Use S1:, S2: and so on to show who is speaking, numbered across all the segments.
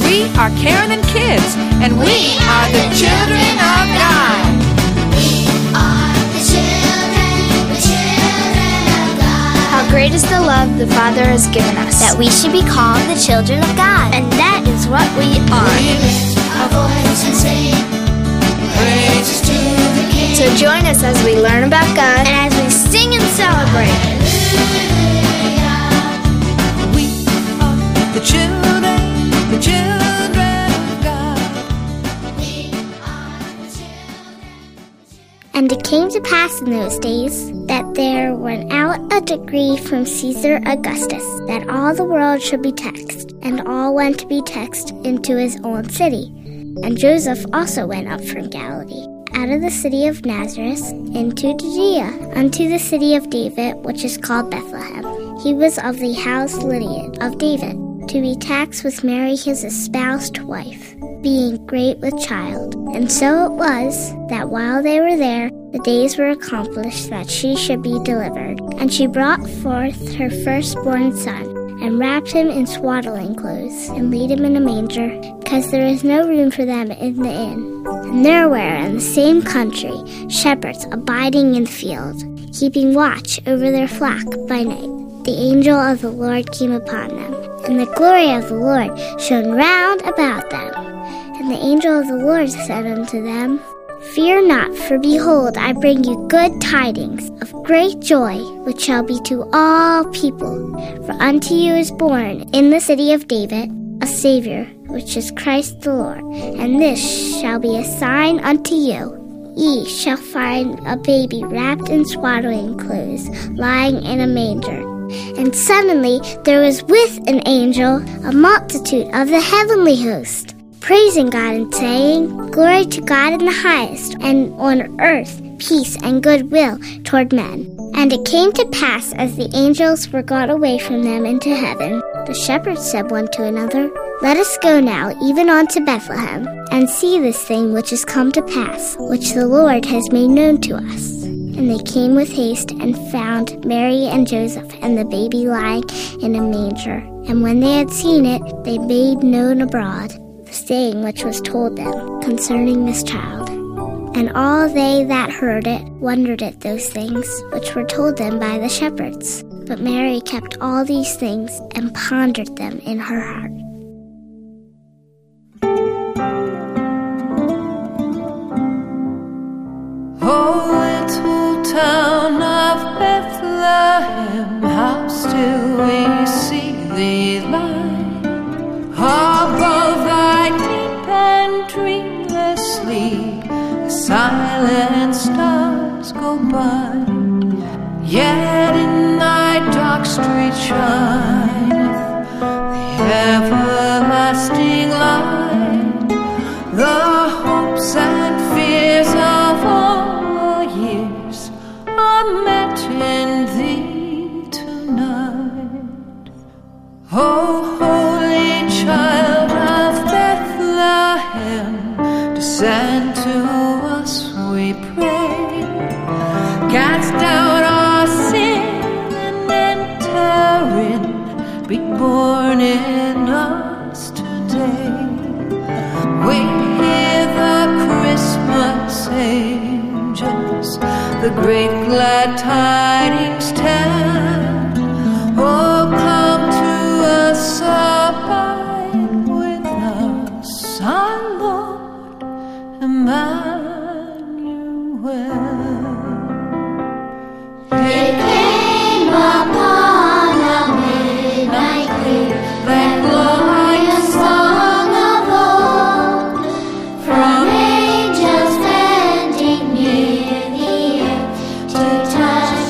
S1: We are Karen and Kids, and we are the children of God.
S2: We are the children of God.
S3: How great is the love the Father has given us,
S4: that we should be called the children of God.
S3: and that is what we are.
S2: We lift our voice and sing praises to the King.
S3: So join us as we learn about God and as we sing and celebrate.
S1: We are the children of God.
S2: We are the children.
S4: And it came to pass in those days that there went out a decree from Caesar Augustus that all the world should be taxed, and all went to be taxed into his own city. And Joseph also went up from Galilee, out of the city of Nazareth, into Judea, unto the city of David, which is called Bethlehem. He was of the house lineage of David, to be taxed with Mary his espoused wife, being great with child. And so it was, that while they were there, the days were accomplished that she should be delivered. And she brought forth her firstborn son, and wrapped him in swaddling clothes, and laid him in a manger, because there was no room for them in the inn. And there were in the same country shepherds abiding in the field, keeping watch over their flock by night. The angel of the Lord came upon them, and the glory of the Lord shone round about them. And the angel of the Lord said unto them, Fear not, for behold, I bring you good tidings of great joy, which shall be to all people. For unto you is born in the city of David a Savior, which is Christ the Lord. And this shall be a sign unto you. Ye shall find a baby wrapped in swaddling clothes, lying in a manger. And suddenly there was with an angel a multitude of the heavenly host, praising God and saying, Glory to God in the highest, and on earth peace and goodwill toward men. And it came to pass, as the angels were gone away from them into heaven, the shepherds said one to another, Let us go now even unto Bethlehem, and see this thing which is come to pass, which the Lord has made known to us. And they came with haste, and found Mary and Joseph, and the baby lying in a manger. And when they had seen it, they made known abroad the saying which was told them concerning this child. And all they that heard it wondered at those things which were told them by the shepherds. But Mary kept all these things and pondered them in her heart.
S5: Oh, little town of Bethlehem, how still we see thee lie above thy deep and dreamless sleep. The silent stars go by, yet in thy dark street shineth the everlasting light. The hopes and fears of all years are met in thee tonight. Oh, holy child of Bethlehem, descend to us, we pray. Cast down our sin and enter in, be born in us today. We hear the Christmas angels, the great glad tidings tell. Oh, come to us, abide with us, our Lord Emmanuel.
S2: It came upon a midnight clear, that glorious song of old, from angels bending near the earth to touch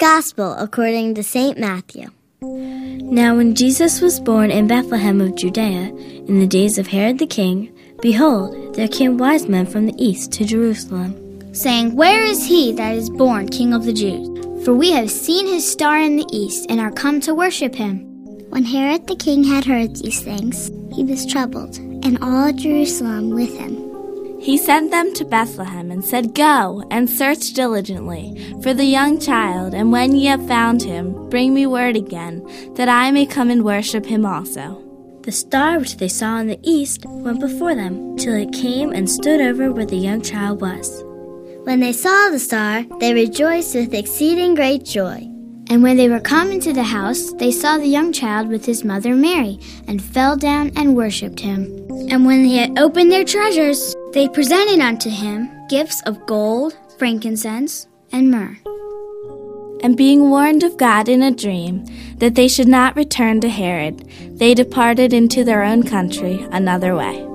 S4: Gospel according to St. Matthew.
S6: Now when Jesus was born in Bethlehem of Judea, in the days of Herod the king, behold, there came wise men from the east to Jerusalem,
S3: saying, Where is he that is born King of the Jews? For we have seen his star in the east, and are come to worship him.
S4: When Herod the king had heard these things, he was troubled, and all Jerusalem with him.
S6: He sent them to Bethlehem and said, Go and search diligently for the young child, and when ye have found him, bring me word again, that I may come and worship him also. The star which they saw in the east went before them, till it came and stood over where the young child was.
S4: When they saw the star, they rejoiced with exceeding great joy.
S3: And when they were come into the house, they saw the young child with his mother Mary, and fell down and worshipped him. And when they had opened their treasures, they presented unto him gifts of gold, frankincense, and myrrh.
S6: And being warned of God in a dream that they should not return to Herod, they departed into their own country another way.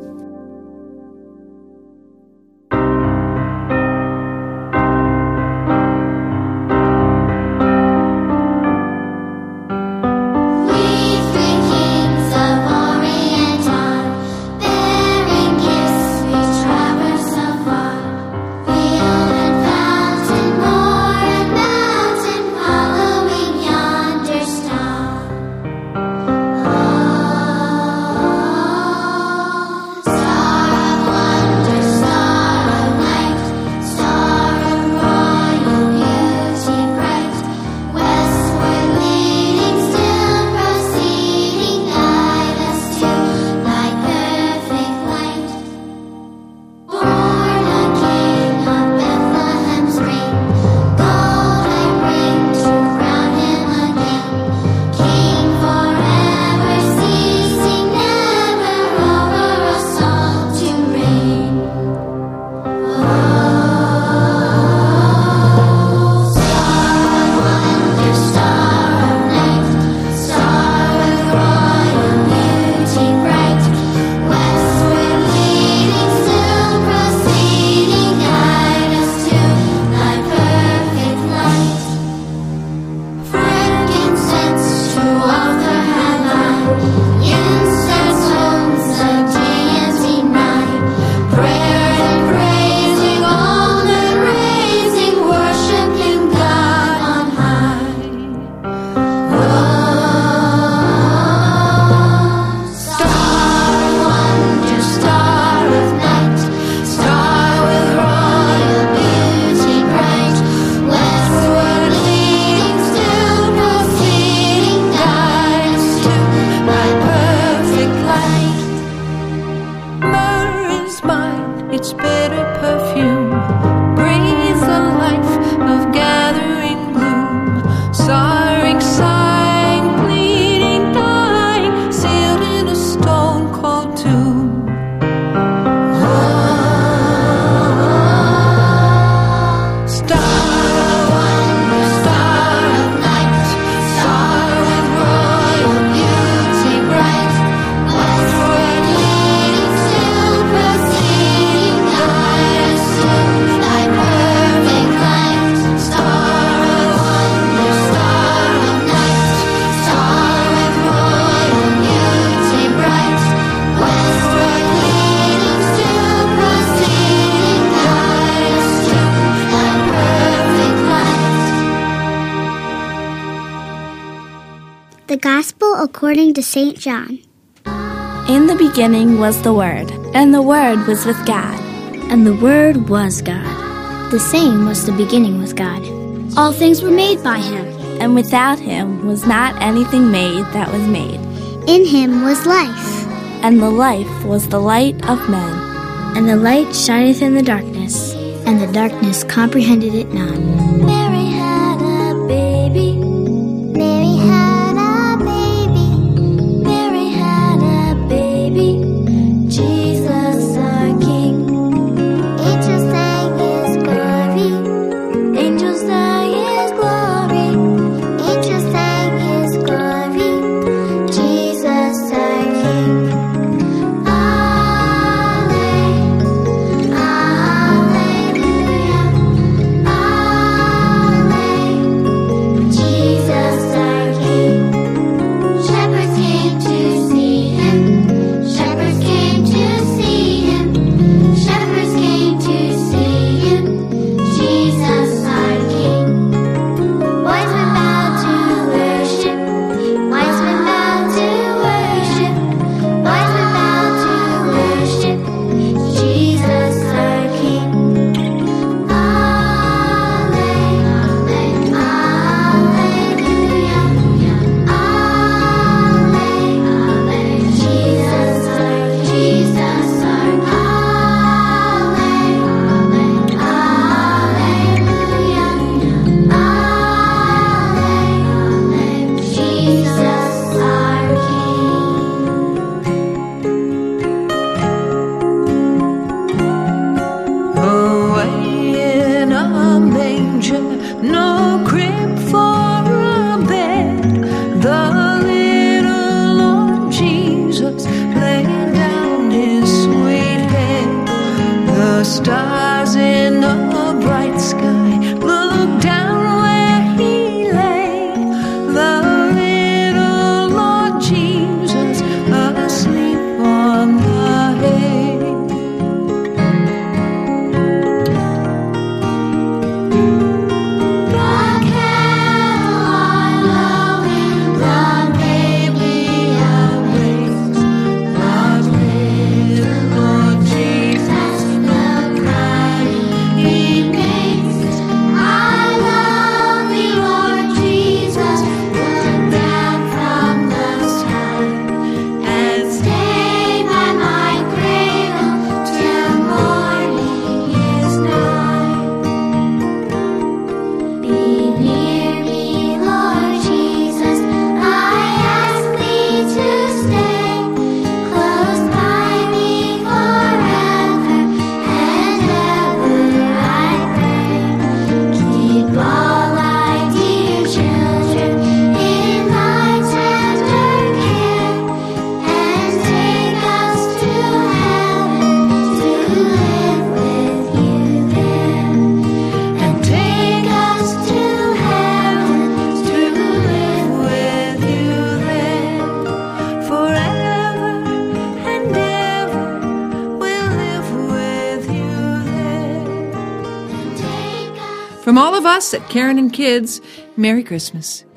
S4: The Gospel according to St. John.
S6: In the beginning was the Word, and the Word was with God, and the Word was God.
S3: The same was the beginning with God. All things were made by him,
S6: and without him was not anything made that was made.
S4: In him was life,
S6: and the life was the light of men.
S3: And the light shineth in the darkness, and the darkness comprehended it not.
S4: Mary had a baby. Mary had a baby. Mary had a baby. Jesus our King. Angels sang his glory. Angels sang his glory. Angels sang his glory. Jesus our King. Alleluia. Alleluia.
S5: stars in the bright sky. Look down where he lay, the little Lord Jesus, asleep on the hay.
S2: The cattle are lowing, the baby awakes. Lord, little Lord Jesus, the crying he makes. I love thee, Lord Jesus, look down from the sky and stay by my cradle till morning is nigh. Be near me, Lord Jesus, I ask thee to stay close by me forever and ever, I pray. Keep all thy dear children in thy tender care, and take us to heaven to live with you there.
S5: And take us to heaven to live with you there. Forever and ever we'll live with you there.
S2: Take us
S1: From all of us at Karen and Kids, Merry Christmas.